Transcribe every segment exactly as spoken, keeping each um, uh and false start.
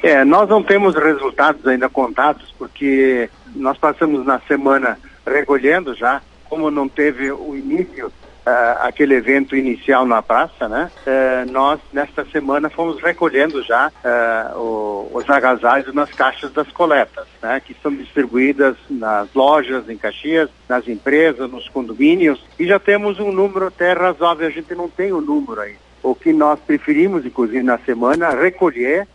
É, nós não temos resultados ainda contados, porque nós passamos na semana recolhendo já, como não teve o início, uh, aquele evento inicial na praça, né? Uh, nós, nesta semana, fomos recolhendo já uh, o, os agasalhos nas caixas das coletas, né? Que são distribuídas nas lojas em Caxias, nas empresas, nos condomínios, e já temos um número até razoável, a gente não tem o número aí. O que nós preferimos, inclusive, na semana, recolher,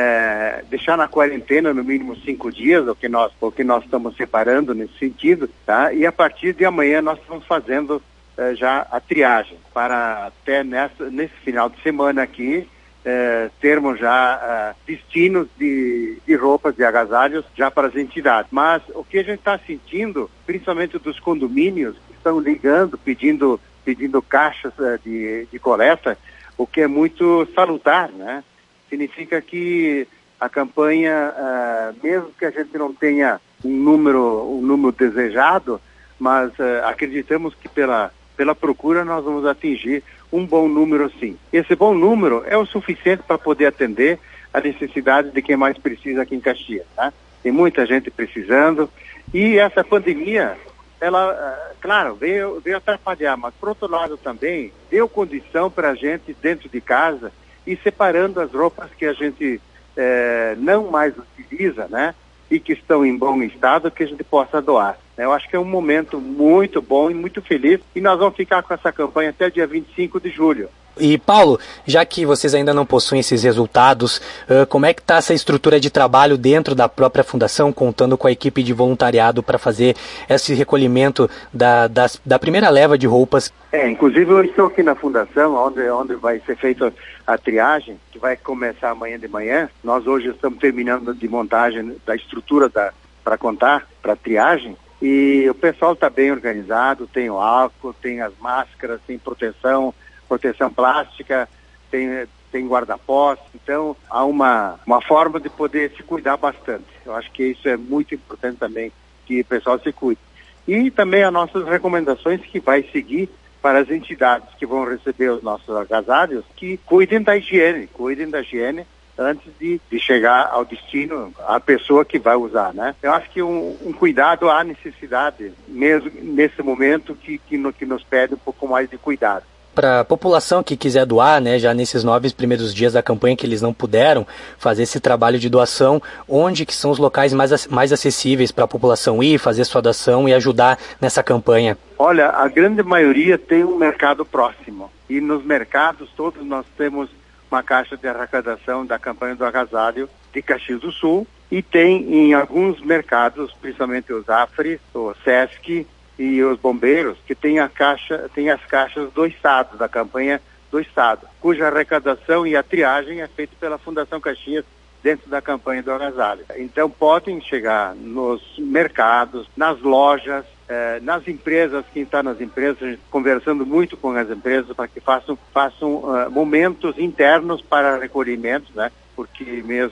é, deixar na quarentena no mínimo cinco dias, o que nós, o que nós estamos separando nesse sentido, tá? E a partir de amanhã nós estamos fazendo é, já a triagem, para até nessa, nesse final de semana aqui, é, termos já é, destinos de, de roupas, de agasalhos, já para as entidades. Mas o que a gente está sentindo, principalmente dos condomínios, que estão ligando, pedindo, pedindo caixas é, de, de coleta, o que é muito salutar, né? Significa que a campanha, uh, mesmo que a gente não tenha um número, um número desejado, mas uh, acreditamos que pela, pela procura nós vamos atingir um bom número sim. Esse bom número é o suficiente para poder atender a necessidade de quem mais precisa aqui em Caxias, tá? Tem muita gente precisando e essa pandemia, ela, uh, claro, veio, veio atrapalhar, mas por outro lado também deu condição para a gente dentro de casa e separando as roupas que a gente eh, não mais utiliza, né? E que estão em bom estado, que a gente possa doar. Eu acho que é um momento muito bom e muito feliz e nós vamos ficar com essa campanha até dia vinte e cinco de julho. E Paulo, já que vocês ainda não possuem esses resultados, uh, como é que está essa estrutura de trabalho dentro da própria fundação, contando com a equipe de voluntariado para fazer esse recolhimento da, das, da primeira leva de roupas? É, inclusive eu estou aqui na fundação, onde, onde vai ser feita a triagem, que vai começar amanhã de manhã. Nós hoje estamos terminando de montagem da estrutura para contar, para triagem. E o pessoal está bem organizado, tem o álcool, tem as máscaras, tem proteção, proteção plástica, tem, tem guarda-pós, então há uma, uma forma de poder se cuidar bastante. Eu acho que isso é muito importante também, que o pessoal se cuide. E também as nossas recomendações que vai seguir para as entidades que vão receber os nossos agasalhos, que cuidem da higiene, cuidem da higiene antes de, de chegar ao destino, a pessoa que vai usar, né? Eu acho que um, um cuidado há necessidade, mesmo nesse momento que, que, no, que nos pede um pouco mais de cuidado. Para a população que quiser doar, né, já nesses nove primeiros dias da campanha que eles não puderam fazer esse trabalho de doação, onde que são os locais mais, mais acessíveis para a população ir, fazer sua doação e ajudar nessa campanha? Olha, a grande maioria tem um mercado próximo e nos mercados todos nós temos uma caixa de arrecadação da campanha do agasalho de Caxias do Sul e tem em alguns mercados, principalmente os AFRE, o SESC e os bombeiros, que tem a caixa, tem as caixas do Estado, da campanha do Estado, cuja arrecadação e a triagem é feita pela Fundação Caxias dentro da campanha do agasalho. Então podem chegar nos mercados, nas lojas, eh, nas empresas, quem está nas empresas, a gente conversando muito com as empresas para que façam, façam uh, momentos internos para recolhimento, né? Porque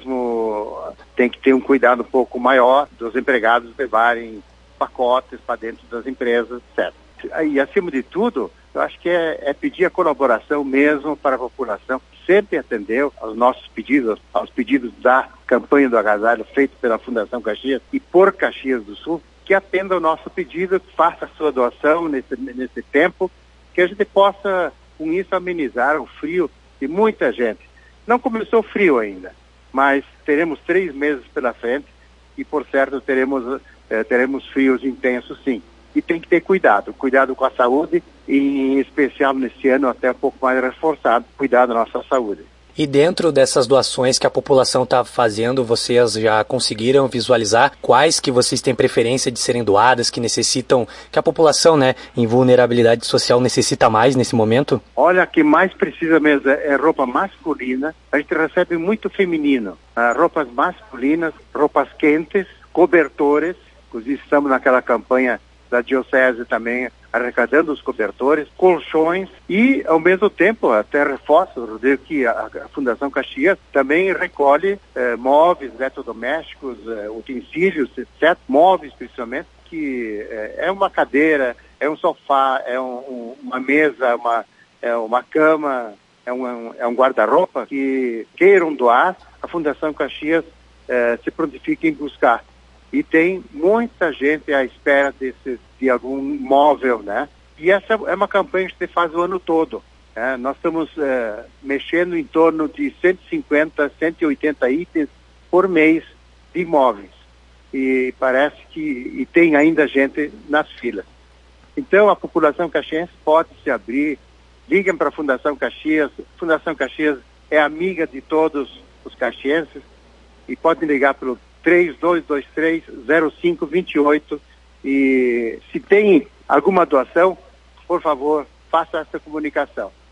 mesmo tem que ter um cuidado um pouco maior dos empregados levarem pacotes para dentro das empresas, etcétera. E, acima de tudo, eu acho que é, é pedir a colaboração mesmo para a população, que sempre atendeu aos nossos pedidos, aos pedidos da campanha do agasalho feito pela Fundação Caxias e por Caxias do Sul, que atenda o nosso pedido, que faça a sua doação nesse, nesse tempo, que a gente possa, com isso, amenizar o frio de muita gente. Não começou frio ainda, mas teremos três meses pela frente e, por certo, teremos... É, teremos frios intensos, sim. E tem que ter cuidado, cuidado com a saúde e, em especial, nesse ano, até um pouco mais reforçado, cuidar da nossa saúde. E dentro dessas doações que a população está fazendo, vocês já conseguiram visualizar quais que vocês têm preferência de serem doadas, que necessitam, que a população, né, em vulnerabilidade social necessita mais nesse momento? Olha, que mais precisa mesmo é roupa masculina. A gente recebe muito feminino. Ah, roupas masculinas, roupas quentes, cobertores. Inclusive estamos naquela campanha da Diocese também arrecadando os cobertores, colchões e, ao mesmo tempo, até reforço, Rodrigo, que a, a Fundação Caxias também recolhe eh, móveis, eletrodomésticos, eh, utensílios, etcétera. Móveis, principalmente, que eh, é uma cadeira, é um sofá, é um, um, uma mesa, uma, é uma cama, é um, é um guarda-roupa que queiram doar, a Fundação Caxias eh, se prontifica em buscar. E tem muita gente à espera desse, de algum móvel, né? E essa é uma campanha que se faz o ano todo. Né? Nós estamos eh, mexendo em torno de cento e cinquenta, cento e oitenta itens por mês de imóveis. E parece que e tem ainda gente nas filas. Então a população caxiense pode se abrir, liguem para a Fundação Caxias. A Fundação Caxias é amiga de todos os caxienses e podem ligar pelo três dois dois três, zero cinco dois oito e se tem alguma doação, por favor, faça essa comunicação.